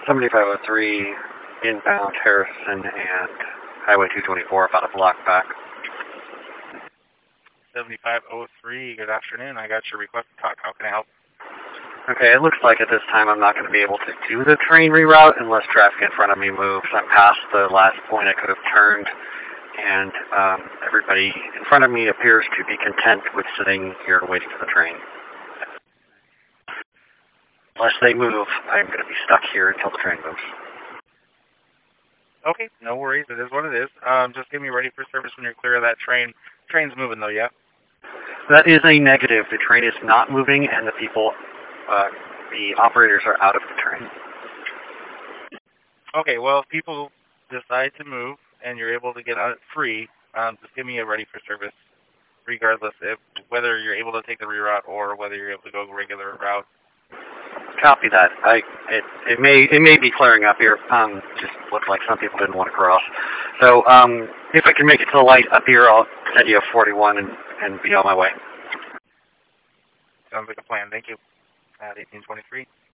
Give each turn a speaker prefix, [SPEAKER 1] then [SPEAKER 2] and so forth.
[SPEAKER 1] 7503 inbound Harrison and Highway 224, about a block back.
[SPEAKER 2] 7503, good afternoon. I got your request to talk. How can I help?
[SPEAKER 1] Okay, it looks like at this time I'm not going to be able to do the train reroute unless traffic in front of me moves. I'm past the last point I could have turned, and everybody in front of me appears to be content with sitting here waiting for the train. Unless they move, I'm going to be stuck here until the train moves.
[SPEAKER 2] Okay, no worries. It is what it is. Just get me ready for service when you're clear of that train. Train's moving though, yeah?
[SPEAKER 1] That is a negative. The train is not moving, and the people, the operators are out of the train.
[SPEAKER 2] Okay, well, if people decide to move and you're able to get out free, just give me a ready for service, regardless of whether you're able to take the reroute or whether you're able to go regular route.
[SPEAKER 1] Copy that. It may be clearing up here. Just looked like some people didn't want to cross. So if I can make it to the light up here, I'll send you a 41 and be on my way.
[SPEAKER 2] Sounds like a plan. Thank you. At 1823.